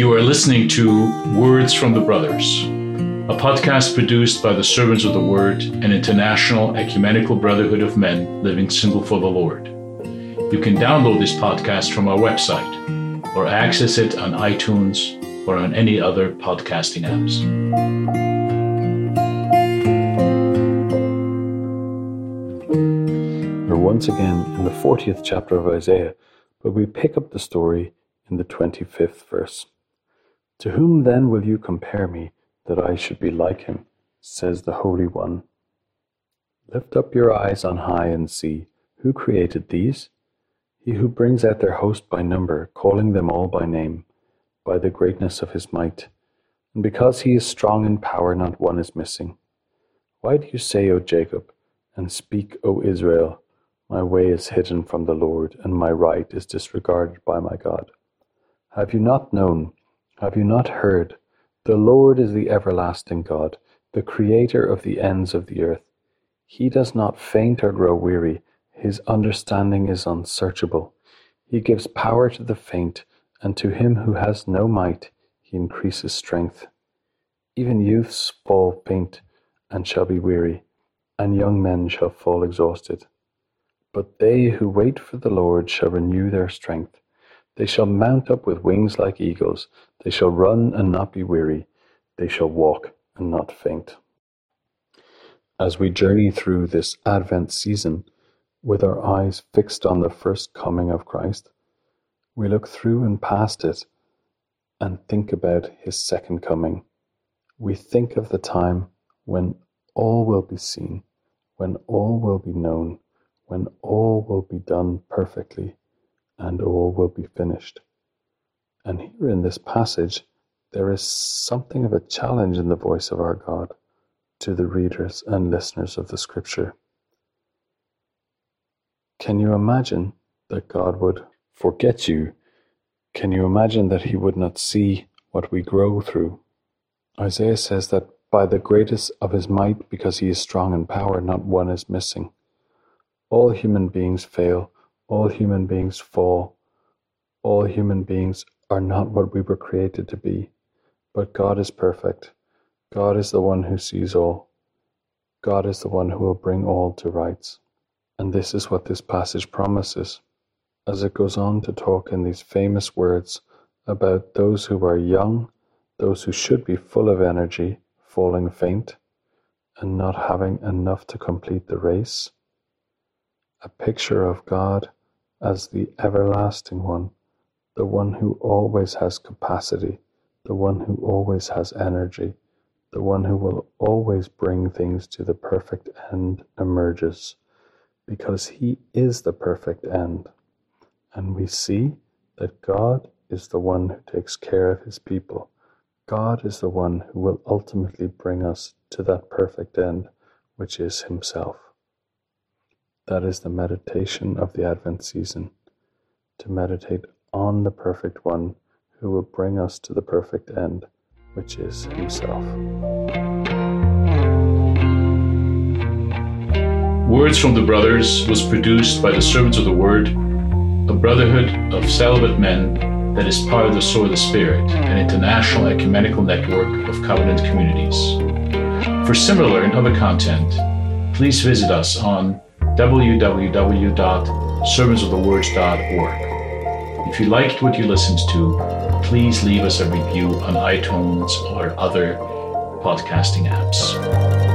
You are listening to Words from the Brothers, a podcast produced by the Servants of the Word, an international ecumenical brotherhood of men living single for the Lord. You can download this podcast from our website or access it on iTunes or on any other podcasting apps. We're once again in the 40th chapter of Isaiah, but we pick up the story in the 25th verse. To whom then will you compare me, that I should be like him, says the Holy One. Lift up your eyes on high and see, who created these? He who brings out their host by number, calling them all by name, by the greatness of his might. And because he is strong in power, not one is missing. Why do you say, O Jacob, and speak, O Israel, my way is hidden from the Lord, and my right is disregarded by my God? Have you not known? Have you not heard? The Lord is the everlasting God, the creator of the ends of the earth. He does not faint or grow weary. His understanding is unsearchable. He gives power to the faint, and to him who has no might, he increases strength. Even youths fall faint and shall be weary, and young men shall fall exhausted. But they who wait for the Lord shall renew their strength. They shall mount up with wings like eagles. They shall run and not be weary. They shall walk and not faint. As we journey through this Advent season, with our eyes fixed on the first coming of Christ, we look through and past it and think about his second coming. We think of the time when all will be seen, when all will be known, when all will be done perfectly, and all will be finished. And here in this passage, there is something of a challenge in the voice of our God to the readers and listeners of the Scripture. Can you imagine that God would forget you? Can you imagine that he would not see what we grow through? Isaiah says that by the greatest of his might, because he is strong in power, not one is missing. All human beings fail. All human beings fall. All human beings are not what we were created to be. But God is perfect. God is the one who sees all. God is the one who will bring all to rights. And this is what this passage promises, as it goes on to talk in these famous words about those who are young, those who should be full of energy, falling faint, and not having enough to complete the race. A picture of God as the everlasting one, the one who always has capacity, the one who always has energy, the one who will always bring things to the perfect end emerges, because he is the perfect end. And we see that God is the one who takes care of his people. God is the one who will ultimately bring us to that perfect end, which is himself. That is the meditation of the Advent season, to meditate on the perfect one who will bring us to the perfect end, which is himself. Words from the Brothers was produced by the Servants of the Word, a brotherhood of celibate men that is part of the Sword of the Spirit, an international ecumenical network of covenant communities. For similar and other content, please visit us on www.servantsofthewords.org. If you liked what you listened to, please leave us a review on iTunes or other podcasting apps.